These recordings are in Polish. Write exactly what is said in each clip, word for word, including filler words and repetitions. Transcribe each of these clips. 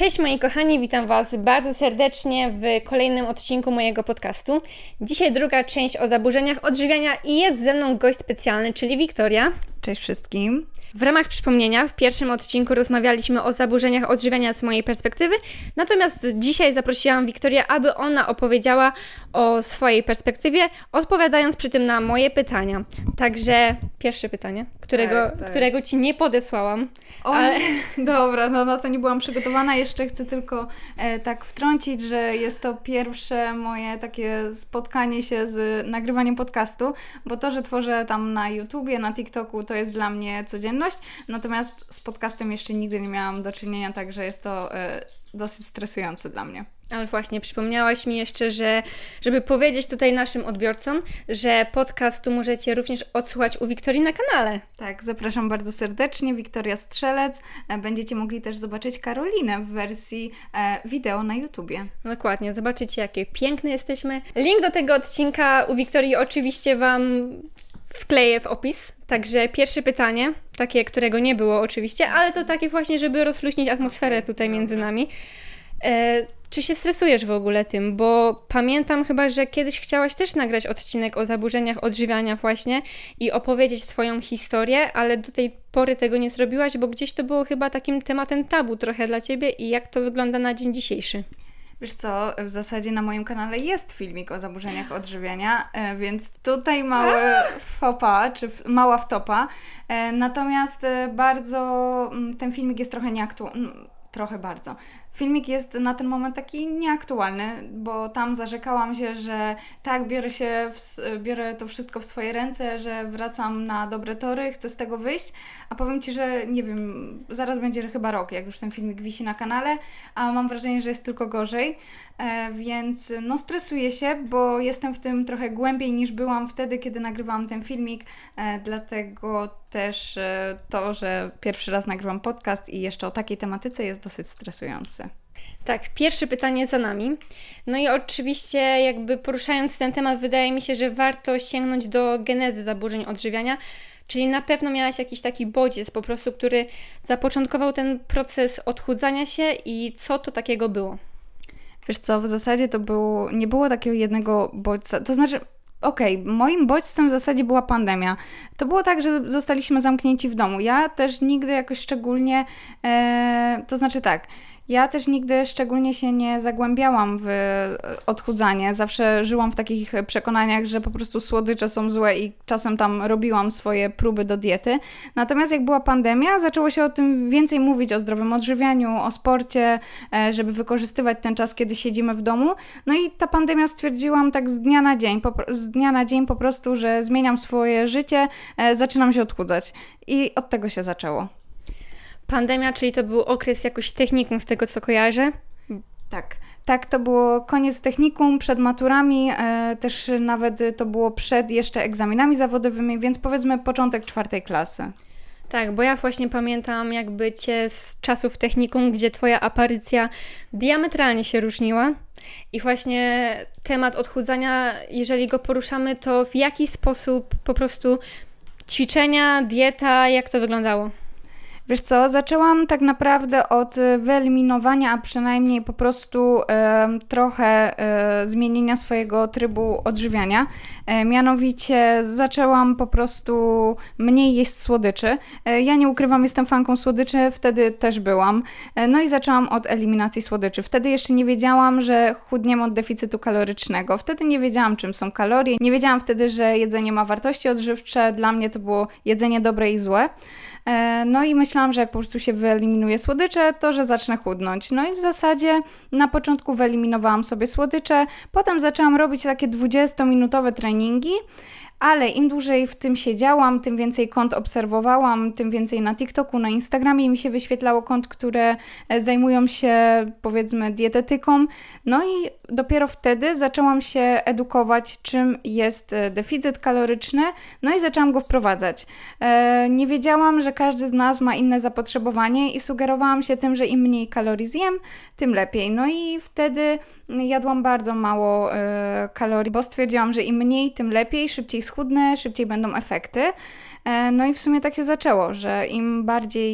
Cześć moi kochani, witam Was bardzo serdecznie w kolejnym odcinku mojego podcastu. Dzisiaj druga część o zaburzeniach odżywiania i jest ze mną gość specjalny, czyli Wiktoria. Cześć wszystkim. W ramach przypomnienia w pierwszym odcinku rozmawialiśmy o zaburzeniach odżywiania z mojej perspektywy, natomiast dzisiaj zaprosiłam Wiktorię, aby ona opowiedziała o swojej perspektywie, odpowiadając przy tym na moje pytania. Także pierwsze pytanie, którego, tak, tak. którego Ci nie podesłałam. O, ale... Dobra, no na to nie byłam przygotowana. Jeszcze chcę tylko e, tak wtrącić, że jest to pierwsze moje takie spotkanie się z nagrywaniem podcastu, bo to, że tworzę tam na YouTubie, na TikToku, to jest dla mnie codzienność. Natomiast z podcastem jeszcze nigdy nie miałam do czynienia, także jest to e, dosyć stresujące dla mnie. Ale właśnie, przypomniałaś mi jeszcze, że żeby powiedzieć tutaj naszym odbiorcom, że podcastu możecie również odsłuchać u Wiktorii na kanale. Tak, zapraszam bardzo serdecznie, Wiktoria Strzelec. Będziecie mogli też zobaczyć Karolinę w wersji e, wideo na YouTubie. Dokładnie, zobaczycie jakie piękne jesteśmy. Link do tego odcinka u Wiktorii oczywiście Wam wkleję w opis. Także pierwsze pytanie, takie, którego nie było oczywiście, ale to takie właśnie, żeby rozluźnić atmosferę tutaj między nami. E, czy się stresujesz w ogóle tym? Bo pamiętam chyba, że kiedyś chciałaś też nagrać odcinek o zaburzeniach odżywiania właśnie i opowiedzieć swoją historię, ale do tej pory tego nie zrobiłaś, bo gdzieś to było chyba takim tematem tabu trochę dla Ciebie i jak to wygląda na dzień dzisiejszy? Wiesz co, w zasadzie na moim kanale jest filmik o zaburzeniach odżywiania, więc tutaj mały fopa, czy mała wtopa. Natomiast bardzo ten filmik jest trochę nieaktualny, trochę bardzo. Filmik jest na ten moment taki nieaktualny, bo tam zarzekałam się, że tak, biorę się, w, biorę to wszystko w swoje ręce, że wracam na dobre tory, chcę z tego wyjść, a powiem Ci, że nie wiem, zaraz będzie chyba rok, jak już ten filmik wisi na kanale, a mam wrażenie, że jest tylko gorzej, e, więc no stresuję się, bo jestem w tym trochę głębiej niż byłam wtedy, kiedy nagrywałam ten filmik, e, dlatego też e, to, że pierwszy raz nagrywam podcast i jeszcze o takiej tematyce jest dosyć stresujące. Tak, pierwsze pytanie za nami. No i oczywiście jakby poruszając ten temat, wydaje mi się, że warto sięgnąć do genezy zaburzeń odżywiania, czyli na pewno miałaś jakiś taki bodziec po prostu, który zapoczątkował ten proces odchudzania się i co to takiego było? Wiesz co, w zasadzie to było, nie było takiego jednego bodźca, to znaczy Okej, okay, moim bodźcem w zasadzie była pandemia. To było tak, że zostaliśmy zamknięci w domu. Ja też nigdy jakoś szczególnie, e, to znaczy tak, ja też nigdy szczególnie się nie zagłębiałam w odchudzanie. Zawsze żyłam w takich przekonaniach, że po prostu słodycze są złe i czasem tam robiłam swoje próby do diety. Natomiast jak była pandemia, zaczęło się o tym więcej mówić, o zdrowym odżywianiu, o sporcie, żeby wykorzystywać ten czas, kiedy siedzimy w domu. No i ta pandemia stwierdziłam tak z dnia na dzień, po, z dnia na dzień po prostu, że zmieniam swoje życie, zaczynam się odchudzać. I od tego się zaczęło. Pandemia, czyli to był okres jakoś technikum z tego, co kojarzę? Tak, tak, to było koniec technikum, przed maturami, e, też nawet to było przed jeszcze egzaminami zawodowymi, więc powiedzmy początek czwartej klasy. Tak, bo ja właśnie pamiętam jakby Cię z czasów technikum, gdzie Twoja aparycja diametralnie się różniła i właśnie temat odchudzania, jeżeli go poruszamy, to w jaki sposób po prostu ćwiczenia, dieta, jak to wyglądało? Wiesz co, zaczęłam tak naprawdę od wyeliminowania, a przynajmniej po prostu e, trochę e, zmienienia swojego trybu odżywiania. E, mianowicie zaczęłam po prostu mniej jeść słodyczy. E, ja nie ukrywam, jestem fanką słodyczy, wtedy też byłam. E, no i zaczęłam od eliminacji słodyczy. Wtedy jeszcze nie wiedziałam, że chudniemy od deficytu kalorycznego. Wtedy nie wiedziałam, czym są kalorie. Nie wiedziałam wtedy, że jedzenie ma wartości odżywcze. Dla mnie to było jedzenie dobre i złe. No i myślałam, że jak po prostu się wyeliminuje słodycze, to że zacznę chudnąć. No i w zasadzie na początku wyeliminowałam sobie słodycze, potem zaczęłam robić takie dwudziestominutowe treningi, ale im dłużej w tym siedziałam, tym więcej kont obserwowałam, tym więcej na TikToku, na Instagramie mi się wyświetlało kont, które zajmują się powiedzmy dietetyką. No i dopiero wtedy zaczęłam się edukować, czym jest deficyt kaloryczny, no i zaczęłam go wprowadzać. Nie wiedziałam, że każdy z nas ma inne zapotrzebowanie i sugerowałam się tym, że im mniej kalorii zjem, tym lepiej. No i wtedy jadłam bardzo mało e, kalorii, bo stwierdziłam, że im mniej, tym lepiej, szybciej schudnę, szybciej będą efekty. E, no i w sumie tak się zaczęło, że im bardziej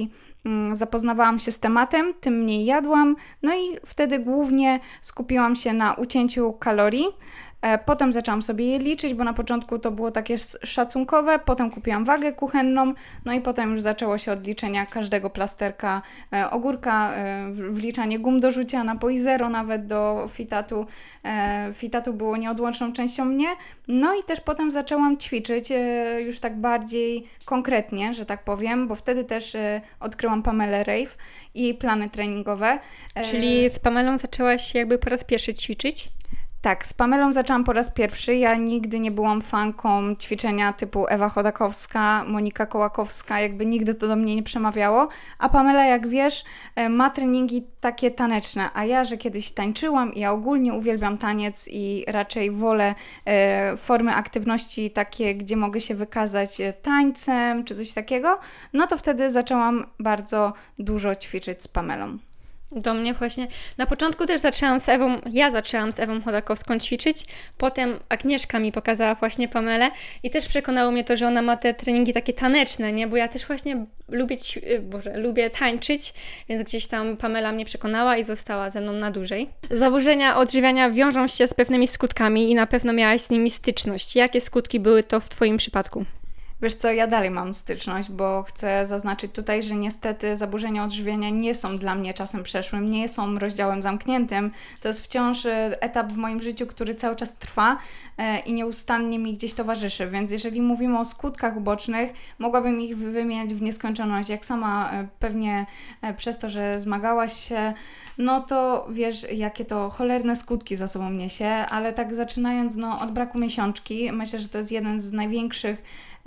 zapoznawałam się z tematem, tym mniej jadłam, no i wtedy głównie skupiłam się na ucięciu kalorii. Potem zaczęłam sobie je liczyć, bo na początku to było takie szacunkowe, potem kupiłam wagę kuchenną, no i potem już zaczęło się od liczenia każdego plasterka e, ogórka, e, wliczanie gum do rzucia, napoi zero nawet do fitatu. E, fitatu było nieodłączną częścią mnie, no i też potem zaczęłam ćwiczyć e, już tak bardziej konkretnie, że tak powiem, bo wtedy też e, odkryłam Pamelę Reif i jej plany treningowe. E... Czyli z Pamelą zaczęłaś jakby po raz pierwszy ćwiczyć? Tak, z Pamelą zaczęłam po raz pierwszy. Ja nigdy nie byłam fanką ćwiczenia typu Ewa Chodakowska, Monika Kołakowska, jakby nigdy to do mnie nie przemawiało. A Pamela, jak wiesz, ma treningi takie taneczne, a ja, że kiedyś tańczyłam i ja ogólnie uwielbiam taniec i raczej wolę e, formy aktywności takie, gdzie mogę się wykazać tańcem czy coś takiego, no to wtedy zaczęłam bardzo dużo ćwiczyć z Pamelą. Do mnie właśnie, na początku też zaczęłam z Ewą, ja zaczęłam z Ewą Chodakowską ćwiczyć, potem Agnieszka mi pokazała właśnie Pamelę i też przekonało mnie to, że ona ma te treningi takie taneczne, nie, bo ja też właśnie lubię, Boże, lubię tańczyć, więc gdzieś tam Pamela mnie przekonała i została ze mną na dłużej. Zaburzenia odżywiania wiążą się z pewnymi skutkami i na pewno miałaś z nimi styczność. Jakie skutki były to w Twoim przypadku? Wiesz co, ja dalej mam styczność, bo chcę zaznaczyć tutaj, że niestety zaburzenia odżywiania nie są dla mnie czasem przeszłym, nie są rozdziałem zamkniętym. To jest wciąż etap w moim życiu, który cały czas trwa i nieustannie mi gdzieś towarzyszy, więc jeżeli mówimy o skutkach ubocznych, mogłabym ich wymieniać w nieskończoność. Jak sama pewnie przez to, że zmagałaś się, no to wiesz, jakie to cholerne skutki za sobą niesie, ale tak zaczynając no, od braku miesiączki, myślę, że to jest jeden z największych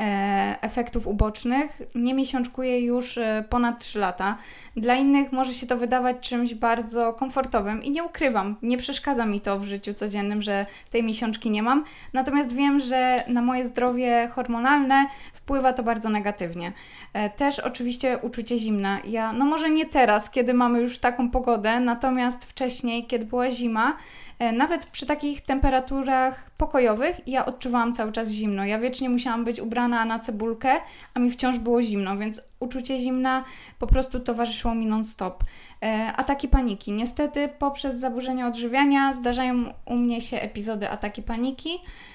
efektów ubocznych. Nie miesiączkuję już ponad trzy lata. Dla innych może się to wydawać czymś bardzo komfortowym i nie ukrywam, nie przeszkadza mi to w życiu codziennym, że tej miesiączki nie mam, natomiast wiem, że na moje zdrowie hormonalne wpływa to bardzo negatywnie. Też oczywiście uczucie zimna. Ja, no może nie teraz, kiedy mamy już taką pogodę, natomiast wcześniej, kiedy była zima, nawet przy takich temperaturach pokojowych ja odczuwałam cały czas zimno. Ja wiecznie musiałam być ubrana na cebulkę, a mi wciąż było zimno, więc uczucie zimna po prostu towarzyszyło mi non-stop. E, ataki paniki. Niestety poprzez zaburzenia odżywiania zdarzają u mnie się epizody ataki paniki,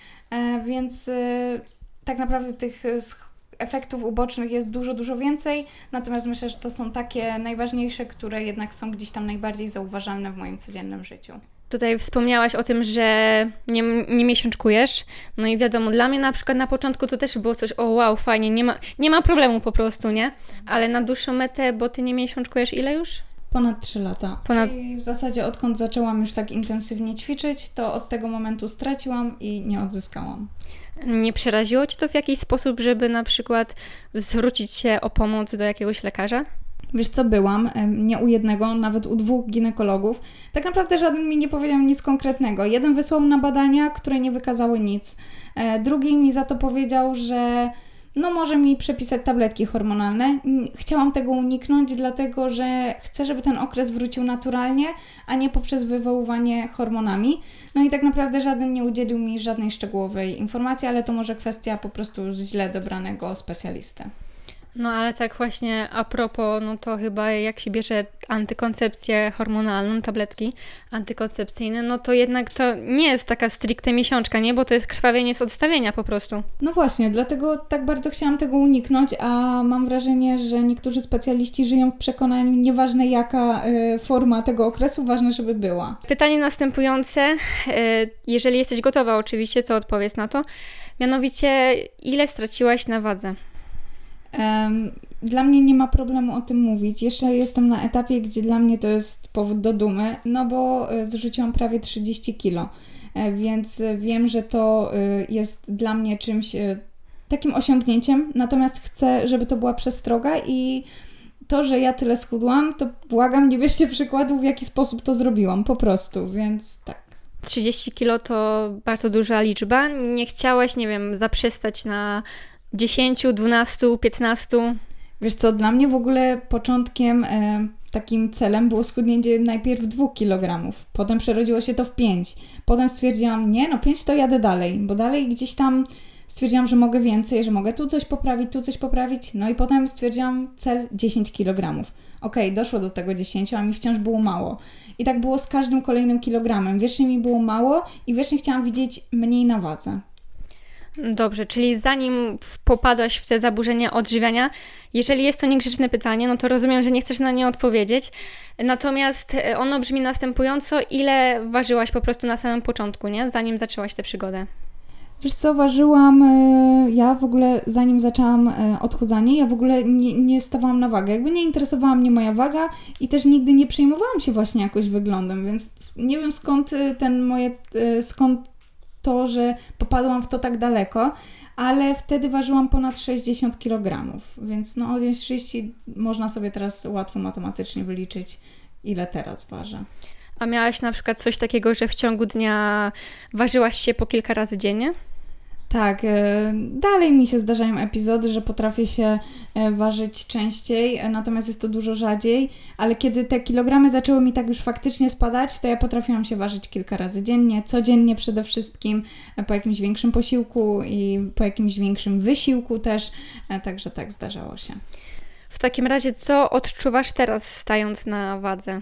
e, więc e, tak naprawdę tych efektów ubocznych jest dużo, dużo więcej, natomiast myślę, że to są takie najważniejsze, które jednak są gdzieś tam najbardziej zauważalne w moim codziennym życiu. Tutaj wspomniałaś o tym, że nie, nie miesiączkujesz, no i wiadomo, dla mnie na przykład na początku to też było coś, o wow, fajnie, nie ma, nie ma problemu po prostu, nie? Ale na dłuższą metę, bo Ty nie miesiączkujesz ile już? Ponad trzy lata. Ponad... Czyli w zasadzie odkąd zaczęłam już tak intensywnie ćwiczyć, to od tego momentu straciłam i nie odzyskałam. Nie przeraziło Cię to w jakiś sposób, żeby na przykład zwrócić się o pomoc do jakiegoś lekarza? Wiesz co, byłam, nie u jednego, nawet u dwóch ginekologów. Tak naprawdę żaden mi nie powiedział nic konkretnego. Jeden wysłał na badania, które nie wykazały nic. Drugi mi za to powiedział, że no może mi przepisać tabletki hormonalne. Chciałam tego uniknąć, dlatego że chcę, żeby ten okres wrócił naturalnie, a nie poprzez wywoływanie hormonami. No i tak naprawdę żaden nie udzielił mi żadnej szczegółowej informacji, ale to może kwestia po prostu źle dobranego specjalisty. No ale tak właśnie a propos, no to chyba jak się bierze antykoncepcję hormonalną, tabletki antykoncepcyjne, no to jednak to nie jest taka stricte miesiączka, nie? Bo to jest krwawienie z odstawienia po prostu. No właśnie, dlatego tak bardzo chciałam tego uniknąć, a mam wrażenie, że niektórzy specjaliści żyją w przekonaniu, nieważne jaka y, forma tego okresu, ważne, żeby była. Pytanie następujące, y, jeżeli jesteś gotowa oczywiście, to odpowiedz na to, mianowicie ile straciłaś na wadze? Dla mnie nie ma problemu o tym mówić. Jeszcze jestem na etapie, gdzie dla mnie to jest powód do dumy, no bo zrzuciłam prawie trzydzieści kilo, więc wiem, że to jest dla mnie czymś takim osiągnięciem, natomiast chcę, żeby to była przestroga i to, że ja tyle schudłam, to błagam, nie bierzcie przykładu, w jaki sposób to zrobiłam, po prostu, więc tak. trzydzieści kilo to bardzo duża liczba. Nie chciałaś, nie wiem, zaprzestać na dziesięć, dwanaście, piętnaście? Wiesz co, dla mnie w ogóle początkiem e, takim celem było schudnięcie najpierw dwóch kilogramów, potem przerodziło się to w pięć. Potem stwierdziłam, nie no pięć to jadę dalej, bo dalej gdzieś tam stwierdziłam, że mogę więcej, że mogę tu coś poprawić, tu coś poprawić, no i potem stwierdziłam cel dziesięć kilogramów. Okej, okay, doszło do tego dziesięciu, a mi wciąż było mało. I tak było z każdym kolejnym kilogramem. Wiecznie mi było mało i wiecznie chciałam widzieć mniej na wadze. Dobrze, czyli zanim popadłaś w te zaburzenia odżywiania, jeżeli jest to niegrzeczne pytanie, no to rozumiem, że nie chcesz na nie odpowiedzieć. Natomiast ono brzmi następująco, ile ważyłaś po prostu na samym początku, nie? Zanim zaczęłaś tę przygodę? Wiesz co, ważyłam, ja w ogóle zanim zaczęłam odchudzanie, ja w ogóle nie, nie stawałam na wagę. Jakby nie interesowała mnie moja waga i też nigdy nie przejmowałam się właśnie jakoś wyglądem, więc nie wiem skąd ten moje, skąd to, że popadłam w to tak daleko, ale wtedy ważyłam ponad sześćdziesiąt kilogramów, więc no odjąć trzydzieści można sobie teraz łatwo matematycznie wyliczyć, ile teraz ważę. A miałaś na przykład coś takiego, że w ciągu dnia ważyłaś się po kilka razy dziennie? Tak, dalej mi się zdarzają epizody, że potrafię się ważyć częściej, natomiast jest to dużo rzadziej, ale kiedy te kilogramy zaczęły mi tak już faktycznie spadać, to ja potrafiłam się ważyć kilka razy dziennie, codziennie przede wszystkim, po jakimś większym posiłku i po jakimś większym wysiłku też, także tak zdarzało się. W takim razie co odczuwasz teraz, stając na wadze?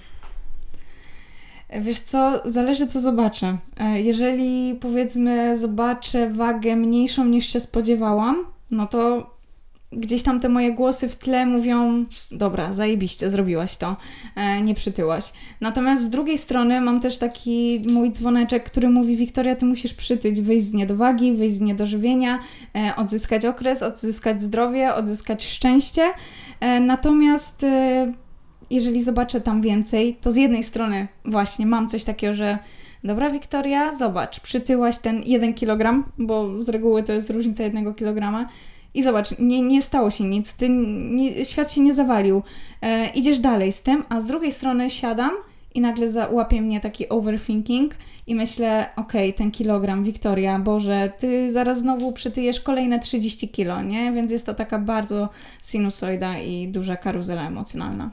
Wiesz co, zależy co zobaczę. Jeżeli powiedzmy zobaczę wagę mniejszą niż się spodziewałam, no to gdzieś tam te moje głosy w tle mówią, dobra, zajebiście, zrobiłaś to, nie przytyłaś. Natomiast z drugiej strony mam też taki mój dzwoneczek, który mówi, Wiktoria, ty musisz przytyć, wyjść z niedowagi, wyjść z niedożywienia, odzyskać okres, odzyskać zdrowie, odzyskać szczęście. Natomiast jeżeli zobaczę tam więcej, to z jednej strony właśnie mam coś takiego, że dobra Wiktoria, zobacz, przytyłaś ten jeden kilogram, bo z reguły to jest różnica jednego kilograma i zobacz, nie, nie stało się nic, ty, nie, świat się nie zawalił, e, idziesz dalej z tym, a z drugiej strony siadam i nagle łapie mnie taki overthinking i myślę, okej, okay, ten kilogram, Wiktoria, Boże, ty zaraz znowu przytyjesz kolejne trzydzieści kilo, nie? Więc jest to taka bardzo sinusoida i duża karuzela emocjonalna.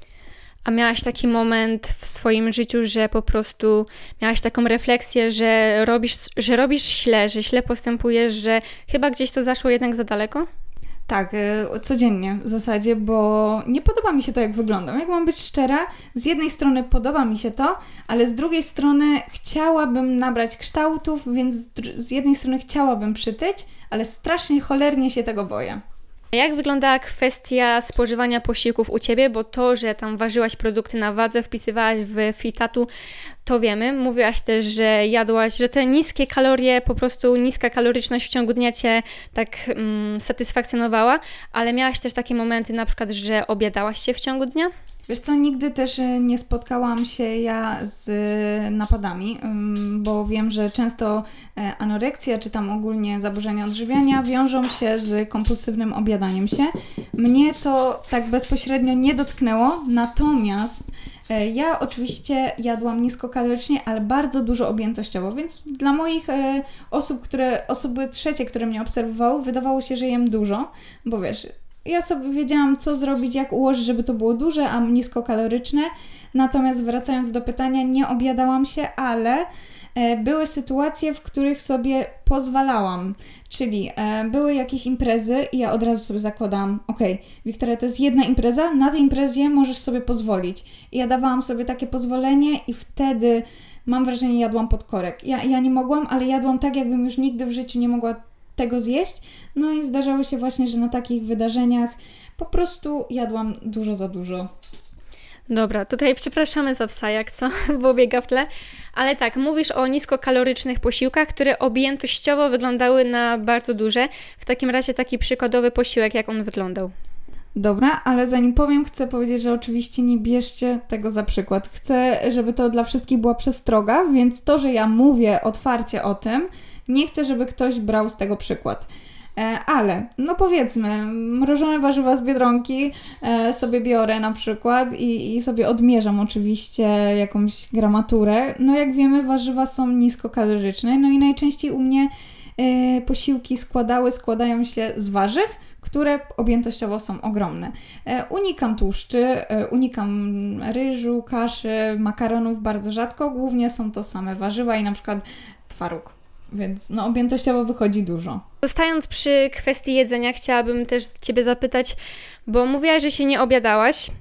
A miałaś taki moment w swoim życiu, że po prostu miałaś taką refleksję, że robisz, że robisz źle, że źle postępujesz, że chyba gdzieś to zaszło jednak za daleko? Tak, codziennie w zasadzie, bo nie podoba mi się to, jak wyglądam. Jak mam być szczera, z jednej strony podoba mi się to, ale z drugiej strony chciałabym nabrać kształtów, więc z jednej strony chciałabym przytyć, ale strasznie cholernie się tego boję. Jak wyglądała kwestia spożywania posiłków u Ciebie? Bo to, że tam ważyłaś produkty na wadze, wpisywałaś w Fitatu, to wiemy. Mówiłaś też, że jadłaś, że te niskie kalorie, po prostu niska kaloryczność w ciągu dnia Cię tak mm, satysfakcjonowała, ale miałaś też takie momenty na przykład, że obiadałaś się w ciągu dnia? Wiesz co, nigdy też nie spotkałam się ja z napadami, bo wiem, że często anoreksja czy tam ogólnie zaburzenia odżywiania wiążą się z kompulsywnym objadaniem się. Mnie to tak bezpośrednio nie dotknęło, natomiast ja oczywiście jadłam niskokalorycznie, ale bardzo dużo objętościowo, więc dla moich osób, które, osoby trzecie, które mnie obserwowały, wydawało się, że jem dużo, bo wiesz, ja sobie wiedziałam, co zrobić, jak ułożyć, żeby to było duże, a niskokaloryczne. Natomiast wracając do pytania, nie objadałam się, ale e, były sytuacje, w których sobie pozwalałam. Czyli e, były jakieś imprezy i ja od razu sobie zakładałam, okej, okay, Wiktoria, to jest jedna impreza, na tej imprezie możesz sobie pozwolić. I ja dawałam sobie takie pozwolenie i wtedy, mam wrażenie, jadłam pod korek. Ja, ja nie mogłam, ale jadłam tak, jakbym już nigdy w życiu nie mogła tego zjeść. No i zdarzało się właśnie, że na takich wydarzeniach po prostu jadłam dużo za dużo. Dobra, tutaj przepraszamy za psa, jak co, bo biega w tle, ale tak, mówisz o niskokalorycznych posiłkach, które objętościowo wyglądały na bardzo duże. W takim razie taki przykładowy posiłek, jak on wyglądał? Dobra, ale zanim powiem, chcę powiedzieć, że oczywiście nie bierzcie tego za przykład. Chcę, żeby to dla wszystkich była przestroga, więc to, że ja mówię otwarcie o tym, nie chcę, żeby ktoś brał z tego przykład. E, ale, no powiedzmy, mrożone warzywa z Biedronki e, sobie biorę na przykład i, i sobie odmierzam oczywiście jakąś gramaturę. No jak wiemy, warzywa są niskokaloryczne, no i najczęściej u mnie e, posiłki składały, składają się z warzyw, które objętościowo są ogromne. E, unikam tłuszczy, e, unikam ryżu, kaszy, makaronów bardzo rzadko, głównie są to same warzywa i na przykład twaróg. Więc no objętościowo wychodzi dużo. Zostając przy kwestii jedzenia, chciałabym też Ciebie zapytać, bo mówiłaś, że się nie obiadałaś,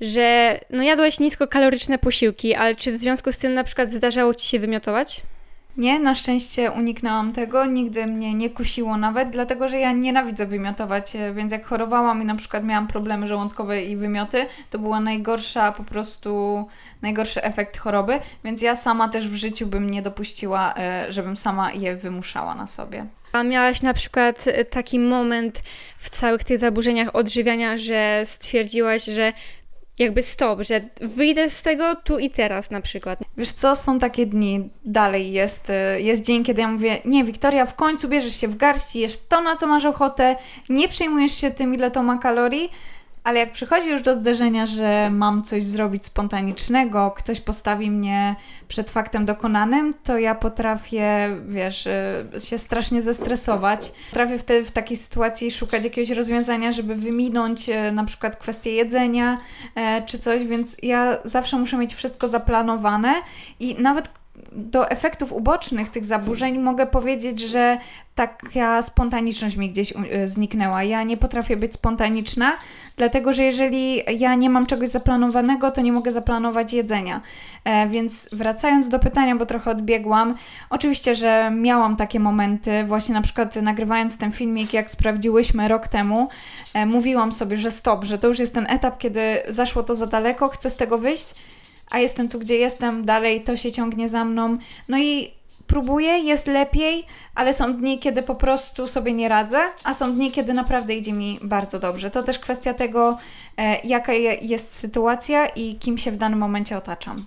że no jadłaś niskokaloryczne posiłki, ale czy w związku z tym na przykład zdarzało Ci się wymiotować? Nie, na szczęście uniknęłam tego, nigdy mnie nie kusiło nawet, dlatego że ja nienawidzę wymiotować, więc jak chorowałam i na przykład miałam problemy żołądkowe i wymioty, to była najgorsza po prostu, najgorszy efekt choroby, więc ja sama też w życiu bym nie dopuściła, żebym sama je wymuszała na sobie. A miałaś na przykład taki moment w całych tych zaburzeniach odżywiania, że stwierdziłaś, że jakby stop, że wyjdę z tego tu i teraz na przykład. Wiesz co, są takie dni, dalej jest, jest dzień, kiedy ja mówię, nie Wiktoria, w końcu bierzesz się w garści, jesz to, na co masz ochotę, nie przejmujesz się tym, ile to ma kalorii, ale jak przychodzi już do zderzenia, że mam coś zrobić spontanicznego, ktoś postawi mnie przed faktem dokonanym, to ja potrafię, wiesz, się strasznie zestresować. Potrafię wtedy w takiej sytuacji szukać jakiegoś rozwiązania, żeby wyminąć na przykład kwestię jedzenia czy coś, więc ja zawsze muszę mieć wszystko zaplanowane i nawet do efektów ubocznych tych zaburzeń mogę powiedzieć, że taka spontaniczność mi gdzieś zniknęła. Ja nie potrafię być spontaniczna, dlatego że jeżeli ja nie mam czegoś zaplanowanego, to nie mogę zaplanować jedzenia. E, więc wracając do pytania, bo trochę odbiegłam, oczywiście, że miałam takie momenty, właśnie na przykład nagrywając ten filmik, jak sprawdziłyśmy rok temu, e, mówiłam sobie, że stop, że to już jest ten etap, kiedy zaszło to za daleko, chcę z tego wyjść, a jestem tu, gdzie jestem, dalej to się ciągnie za mną. No i próbuję, jest lepiej, ale są dni, kiedy po prostu sobie nie radzę, a są dni, kiedy naprawdę idzie mi bardzo dobrze. To też kwestia tego, e, jaka jest sytuacja i kim się w danym momencie otaczam.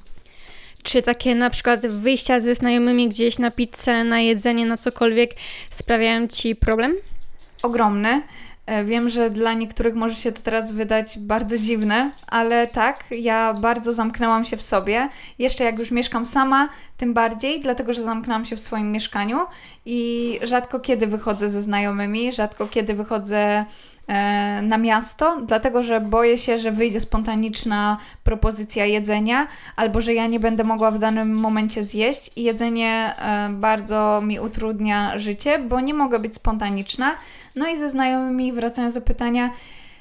Czy takie na przykład wyjścia ze znajomymi gdzieś na pizzę, na jedzenie, na cokolwiek sprawiają Ci problem? Ogromny. Wiem, że dla niektórych może się to teraz wydać bardzo dziwne, ale tak, ja bardzo zamknęłam się w sobie. Jeszcze jak już mieszkam sama, tym bardziej, dlatego że zamknęłam się w swoim mieszkaniu i rzadko kiedy wychodzę ze znajomymi, rzadko kiedy wychodzę e, na miasto, dlatego że boję się, że wyjdzie spontaniczna propozycja jedzenia albo że ja nie będę mogła w danym momencie zjeść i jedzenie e, bardzo mi utrudnia życie, bo nie mogę być spontaniczna. No i ze znajomymi, wracając do pytania,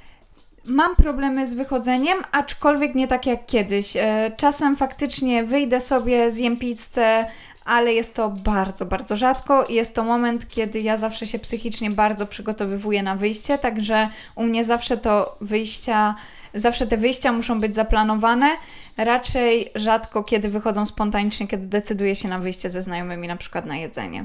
mam problemy z wychodzeniem, aczkolwiek nie tak jak kiedyś. Czasem faktycznie wyjdę sobie, zjem pizzę, ale jest to bardzo, bardzo rzadko i jest to moment, kiedy ja zawsze się psychicznie bardzo przygotowywuję na wyjście, także u mnie zawsze to wyjścia, zawsze te wyjścia muszą być zaplanowane. Raczej rzadko kiedy wychodzą spontanicznie, kiedy decyduję się na wyjście ze znajomymi, na przykład na jedzenie.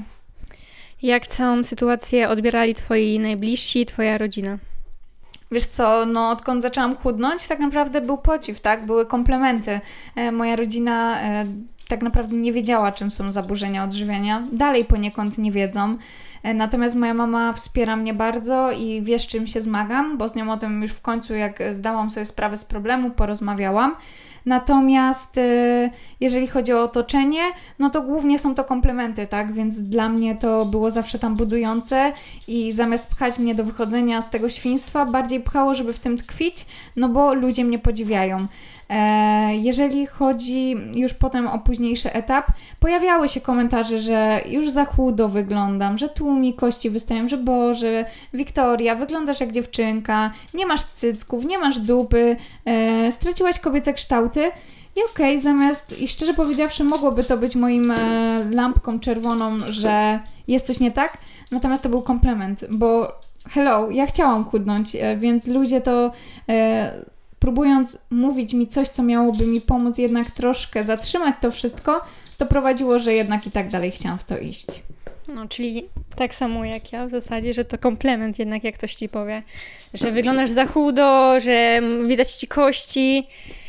Jak całą sytuację odbierali Twoi najbliżsi, Twoja rodzina? Wiesz co, no odkąd zaczęłam chudnąć, tak naprawdę był podziw, tak? Były komplementy. E, moja rodzina e, tak naprawdę nie wiedziała, czym są zaburzenia odżywiania. Dalej poniekąd nie wiedzą. E, natomiast moja mama wspiera mnie bardzo i wie, z czym się zmagam, bo z nią o tym już w końcu, jak zdałam sobie sprawę z problemu, porozmawiałam. Natomiast y, jeżeli chodzi o otoczenie, no to głównie są to komplementy, tak? Więc dla mnie to było zawsze tam budujące i zamiast pchać mnie do wychodzenia z tego świństwa, bardziej pchało, żeby w tym tkwić, no bo ludzie mnie podziwiają. E, jeżeli chodzi już potem o późniejszy etap, pojawiały się komentarze, że już za chudo wyglądam, że tu mi kości wystają, że Boże, Wiktoria, wyglądasz jak dziewczynka, nie masz cycków, nie masz dupy, e, straciłaś kobiece kształty. I okej, okay, zamiast, i szczerze powiedziawszy, mogłoby to być moim e, lampką czerwoną, że jest coś nie tak, natomiast to był komplement, bo hello, ja chciałam chudnąć, e, więc ludzie to... E, próbując mówić mi coś, co miałoby mi pomóc jednak troszkę zatrzymać to wszystko, to prowadziło, że jednak i tak dalej chciałam w to iść. No, czyli tak samo jak ja w zasadzie, że to komplement jednak, jak ktoś Ci powie, że wyglądasz za chudo, że widać Ci kości.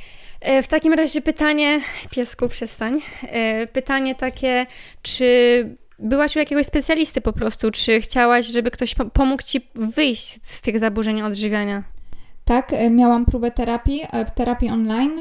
W takim razie pytanie, piesku przestań, pytanie takie, czy byłaś u jakiegoś specjalisty po prostu, czy chciałaś, żeby ktoś pomógł Ci wyjść z tych zaburzeń odżywiania? Tak, miałam próbę terapii, terapii online,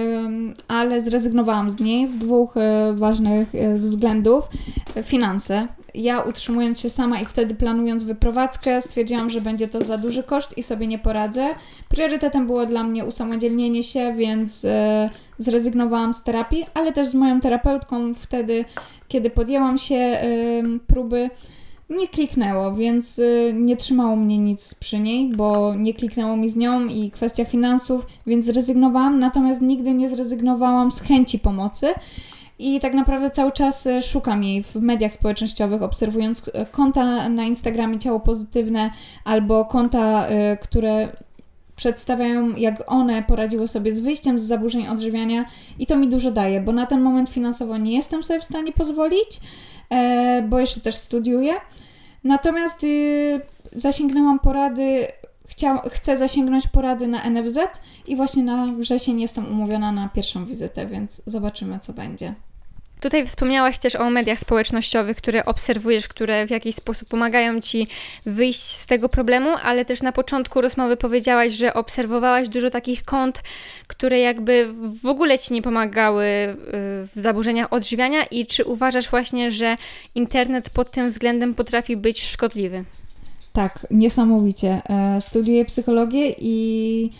ale zrezygnowałam z niej z dwóch ważnych względów. Finanse. Ja utrzymując się sama i wtedy planując wyprowadzkę, stwierdziłam, że będzie to za duży koszt i sobie nie poradzę. Priorytetem było dla mnie usamodzielnienie się, więc zrezygnowałam z terapii, ale też z moją terapeutką wtedy, kiedy podjęłam się próby, nie kliknęło, więc y, nie trzymało mnie nic przy niej, bo nie kliknęło mi z nią i kwestia finansów, więc zrezygnowałam, natomiast nigdy nie zrezygnowałam z chęci pomocy i tak naprawdę cały czas szukam jej w mediach społecznościowych, obserwując konta na Instagramie Ciało Pozytywne albo konta, y, które przedstawiają, jak one poradziły sobie z wyjściem z zaburzeń odżywiania i to mi dużo daje, bo na ten moment finansowo nie jestem sobie w stanie pozwolić, e, bo jeszcze też studiuję. Natomiast y, zasięgnęłam porady, chcia, chcę zasięgnąć porady na N F Z i właśnie na wrzesień jestem umówiona na pierwszą wizytę, więc zobaczymy, co będzie. Tutaj wspomniałaś też o mediach społecznościowych, które obserwujesz, które w jakiś sposób pomagają Ci wyjść z tego problemu, ale też na początku rozmowy powiedziałaś, że obserwowałaś dużo takich kont, które jakby w ogóle Ci nie pomagały w zaburzeniach odżywiania i czy uważasz właśnie, że internet pod tym względem potrafi być szkodliwy? Tak, niesamowicie. Studiuję psychologię i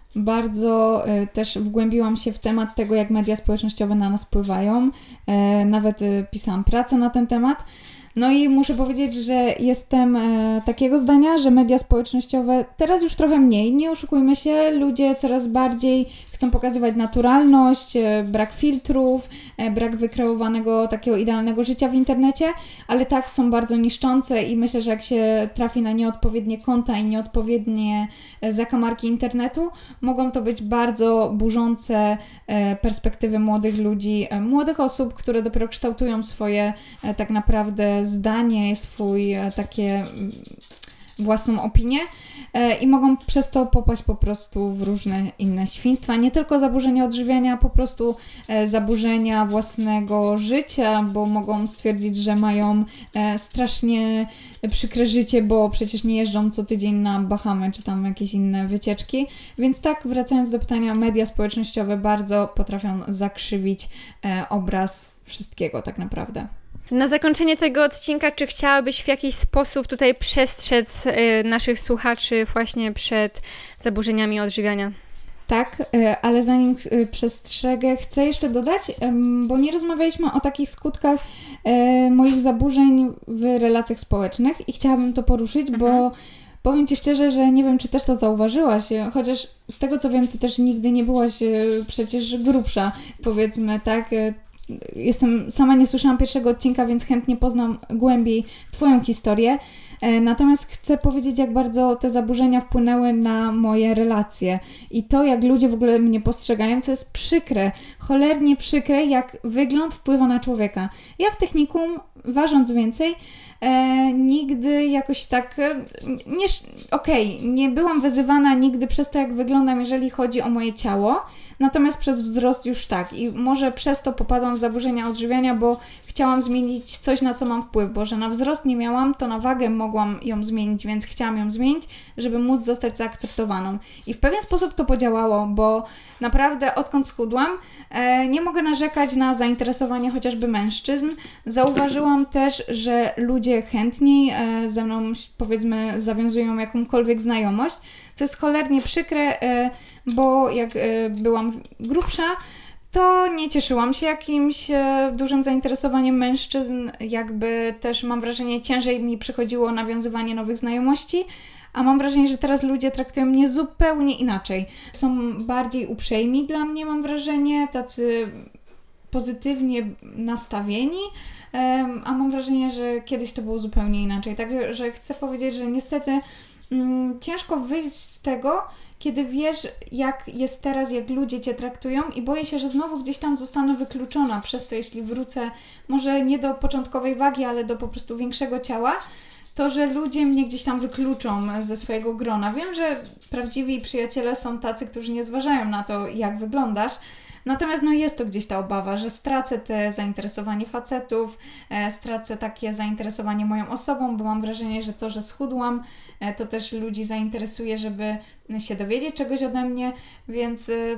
bardzo y, też wgłębiłam się w temat tego, jak media społecznościowe na nas wpływają. Y, nawet y, pisałam pracę na ten temat. No i muszę powiedzieć, że jestem e, takiego zdania, że media społecznościowe teraz już trochę mniej, nie oszukujmy się, ludzie coraz bardziej chcą pokazywać naturalność, e, brak filtrów, e, brak wykreowanego takiego idealnego życia w internecie, ale tak są bardzo niszczące i myślę, że jak się trafi na nieodpowiednie konta i nieodpowiednie e, zakamarki internetu, mogą to być bardzo burzące e, perspektywy młodych ludzi, e, młodych osób, które dopiero kształtują swoje e, tak naprawdę zdanie, swój takie własną opinię i mogą przez to popaść po prostu w różne inne świństwa, nie tylko zaburzenia odżywiania, po prostu zaburzenia własnego życia, bo mogą stwierdzić, że mają strasznie przykre życie, bo przecież nie jeżdżą co tydzień na Bahamy czy tam jakieś inne wycieczki. Więc tak, wracając do pytania, media społecznościowe bardzo potrafią zakrzywić obraz wszystkiego tak naprawdę. Na zakończenie tego odcinka, czy chciałabyś w jakiś sposób tutaj przestrzec y, naszych słuchaczy właśnie przed zaburzeniami odżywiania? Tak, y, ale zanim y, przestrzegę, chcę jeszcze dodać, y, bo nie rozmawialiśmy o takich skutkach y, moich zaburzeń w relacjach społecznych i chciałabym to poruszyć, mhm. bo powiem Ci szczerze, że nie wiem, czy też to zauważyłaś, chociaż z tego co wiem, Ty też nigdy nie byłaś y, przecież grubsza, powiedzmy, tak? Y, Jestem, sama nie słyszałam pierwszego odcinka, więc chętnie poznam głębiej Twoją historię. Natomiast chcę powiedzieć, jak bardzo te zaburzenia wpłynęły na moje relacje i to, jak ludzie w ogóle mnie postrzegają, to jest przykre, cholernie przykre, jak wygląd wpływa na człowieka. Ja w technikum, ważąc więcej, e, nigdy jakoś tak, nie, okej, okay, nie byłam wyzywana nigdy przez to, jak wyglądam, jeżeli chodzi o moje ciało, natomiast przez wzrost już tak i może przez to popadłam w zaburzenia odżywiania, bo chciałam zmienić coś, na co mam wpływ, bo że na wzrost nie miałam, to na wagę mogłam ją zmienić, więc chciałam ją zmienić, żeby móc zostać zaakceptowaną. I w pewien sposób to podziałało, bo naprawdę odkąd schudłam, e, nie mogę narzekać na zainteresowanie chociażby mężczyzn. Zauważyłam też, że ludzie chętniej e, ze mną, powiedzmy, zawiązują jakąkolwiek znajomość, co jest cholernie przykre, e, bo jak e, byłam grubsza, to nie cieszyłam się jakimś e, dużym zainteresowaniem mężczyzn, jakby też mam wrażenie, ciężej mi przychodziło nawiązywanie nowych znajomości, a mam wrażenie, że teraz ludzie traktują mnie zupełnie inaczej. Są bardziej uprzejmi dla mnie, mam wrażenie, tacy pozytywnie nastawieni, e, a mam wrażenie, że kiedyś to było zupełnie inaczej. Także chcę powiedzieć, że niestety mm, ciężko wyjść z tego, kiedy wiesz, jak jest teraz, jak ludzie Cię traktują i boję się, że znowu gdzieś tam zostanę wykluczona przez to, jeśli wrócę może nie do początkowej wagi, ale do po prostu większego ciała, to, że ludzie mnie gdzieś tam wykluczą ze swojego grona. Wiem, że prawdziwi przyjaciele są tacy, którzy nie zważają na to, jak wyglądasz, natomiast no jest to gdzieś ta obawa, że stracę te zainteresowanie facetów, e, stracę takie zainteresowanie moją osobą, bo mam wrażenie, że to, że schudłam, e, to też ludzi zainteresuje, żeby się dowiedzieć czegoś ode mnie, więc e,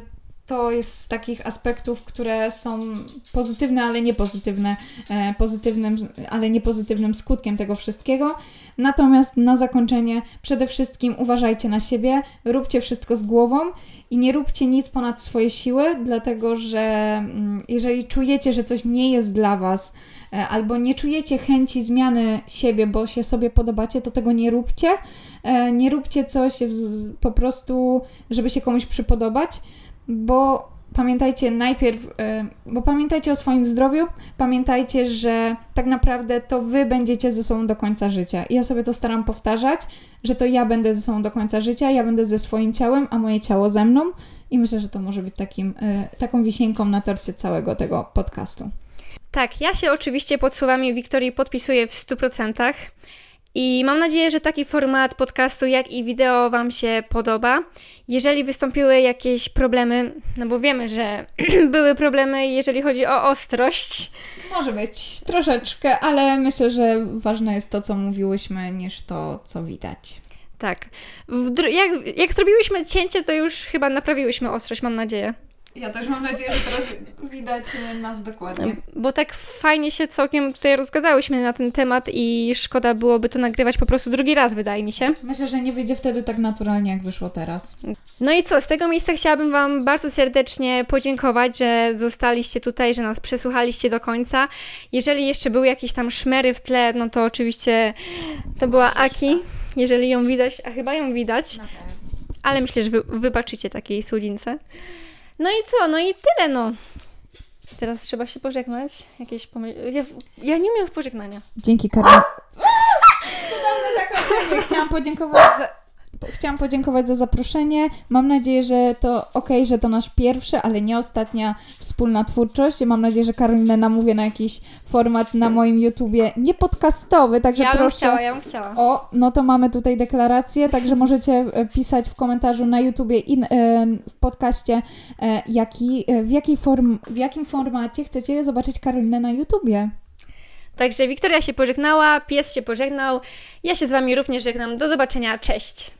to jest z takich aspektów, które są pozytywne, ale nie pozytywne, e, pozytywnym, ale nie pozytywnym skutkiem tego wszystkiego. Natomiast na zakończenie przede wszystkim uważajcie na siebie, róbcie wszystko z głową i nie róbcie nic ponad swoje siły, dlatego że mm, jeżeli czujecie, że coś nie jest dla Was, e, albo nie czujecie chęci zmiany siebie, bo się sobie podobacie, to tego nie róbcie. E, nie róbcie coś w, po prostu, żeby się komuś przypodobać, bo pamiętajcie najpierw, bo pamiętajcie o swoim zdrowiu, pamiętajcie, że tak naprawdę to Wy będziecie ze sobą do końca życia. I ja sobie to staram powtarzać, że to ja będę ze sobą do końca życia, ja będę ze swoim ciałem, a moje ciało ze mną i myślę, że to może być takim, taką wisienką na torcie całego tego podcastu. Tak, ja się oczywiście pod słowami Wiktorii podpisuję w stu procentach. I mam nadzieję, że taki format podcastu, jak i wideo Wam się podoba. Jeżeli wystąpiły jakieś problemy, no bo wiemy, że były problemy, jeżeli chodzi o ostrość. Może być troszeczkę, ale myślę, że ważne jest to, co mówiłyśmy, niż to, co widać. Tak. Dru- jak, jak zrobiłyśmy cięcie, to już chyba naprawiłyśmy ostrość, mam nadzieję. Ja też mam nadzieję, że teraz widać nas dokładnie. Bo tak fajnie się całkiem tutaj rozgadałyśmy na ten temat i szkoda byłoby to nagrywać po prostu drugi raz, wydaje mi się. Myślę, że nie wyjdzie wtedy tak naturalnie, jak wyszło teraz. No i co, z tego miejsca chciałabym Wam bardzo serdecznie podziękować, że zostaliście tutaj, że nas przesłuchaliście do końca. Jeżeli jeszcze były jakieś tam szmery w tle, no to oczywiście to była Aki, jeżeli ją widać, a chyba ją widać. Ale myślę, że wy, wybaczycie takiej słodzince. No i co? No i tyle, no. Teraz trzeba się pożegnać. Jakieś pomyśl... ja, ja nie umiem w pożegnania. Dzięki, Karol. Cudowne zakończenie. Chciałam podziękować za... Chciałam podziękować za zaproszenie. Mam nadzieję, że to okej, że to nasz pierwszy, ale nie ostatnia wspólna twórczość. Mam nadzieję, że Karolinę namówię na jakiś format na moim YouTubie nie podcastowy, także ja proszę. bym chciała, ja bym chciała. O, no to mamy tutaj deklarację, także możecie pisać w komentarzu na YouTubie i w podcaście, jaki, w, jakiej form, w jakim formacie chcecie zobaczyć Karolinę na YouTubie. Także Wiktoria się pożegnała, pies się pożegnał, ja się z Wami również żegnam. Do zobaczenia, cześć!